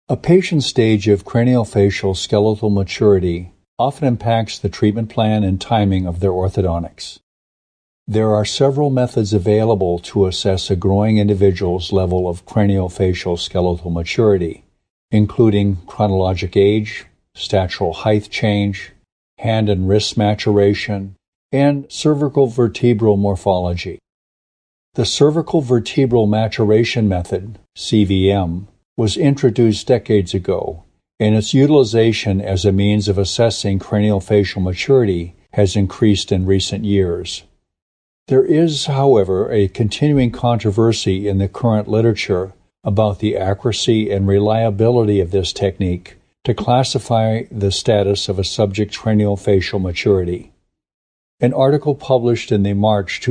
A patient's stage of craniofacial skeletal maturity often impacts the treatment plan and timing of their orthodontics. There are several methods available to assess a growing individual's level of craniofacial skeletal maturity, including chronologic age, statural height change, hand and wrist maturation, and cervical vertebral morphology. The cervical vertebral maturation method, CVM, was introduced decades ago, and its utilization as a means of assessing craniofacial maturity has increased in recent years. There is, however, a continuing controversy in the current literature about the accuracy and reliability of this technique to classify the status of a subject's craniofacial maturity. An article published in the March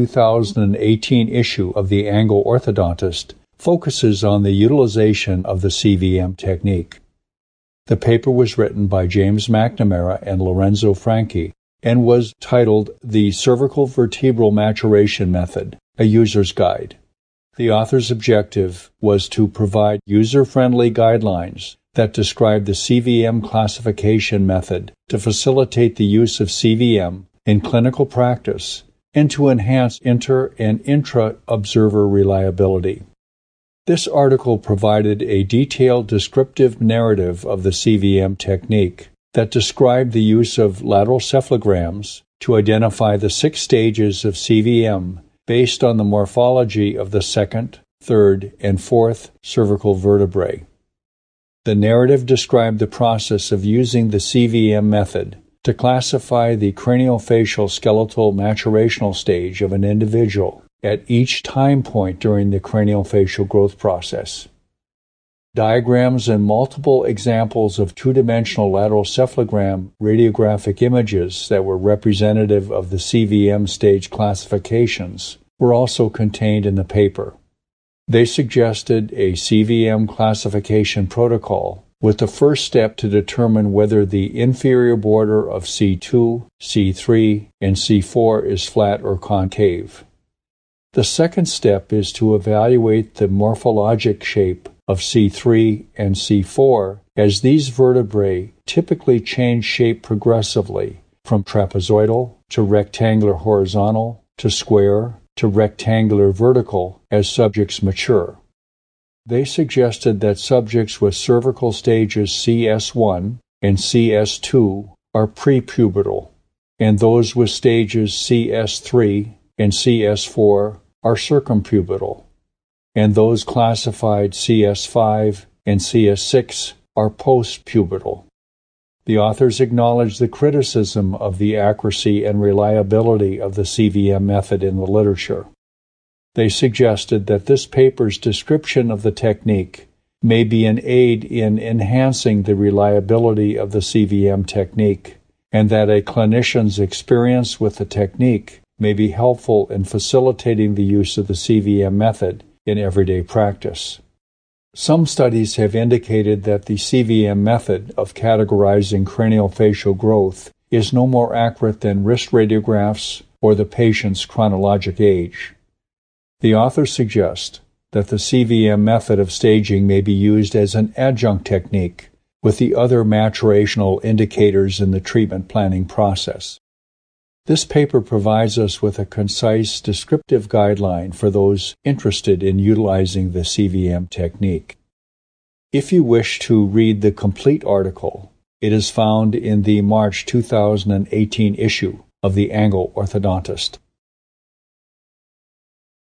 2018 issue of the Angle Orthodontist focuses on the utilization of the CVM technique. The paper was written by James McNamara and Lorenzo Franchi and was titled The Cervical Vertebral Maturation Method, a User's Guide. The author's objective was to provide user-friendly guidelines that describe the CVM classification method to facilitate the use of CVM in clinical practice and to enhance inter- and intra-observer reliability. This article provided a detailed descriptive narrative of the CVM technique that described the use of lateral cephalograms to identify the 6 stages of CVM based on the morphology of the second, third, and fourth cervical vertebrae. The narrative described the process of using the CVM method to classify the craniofacial skeletal maturational stage of an individual at each time point during the craniofacial growth process. Diagrams and multiple examples of two-dimensional lateral cephalogram radiographic images that were representative of the CVM stage classifications were also contained in the paper. They suggested a CVM classification protocol with the first step to determine whether the inferior border of C2, C3, and C4 is flat or concave. The second step is to evaluate the morphologic shape of C3 and C4 as these vertebrae typically change shape progressively from trapezoidal to rectangular horizontal to square to rectangular vertical as subjects mature. They suggested that subjects with cervical stages CS1 and CS2 are prepubertal, and those with stages CS3 and CS4 are circumpubertal, and those classified CS5 and CS6 are postpubertal. The authors acknowledged the criticism of the accuracy and reliability of the CVM method in the literature. They suggested that this paper's description of the technique may be an aid in enhancing the reliability of the CVM technique, and that a clinician's experience with the technique may be helpful in facilitating the use of the CVM method in everyday practice. Some studies have indicated that the CVM method of categorizing craniofacial growth is no more accurate than wrist radiographs or the patient's chronologic age. The authors suggest that the CVM method of staging may be used as an adjunct technique with the other maturational indicators in the treatment planning process. This paper provides us with a concise, descriptive guideline for those interested in utilizing the CVM technique. If you wish to read the complete article, it is found in the March 2018 issue of the Angle Orthodontist.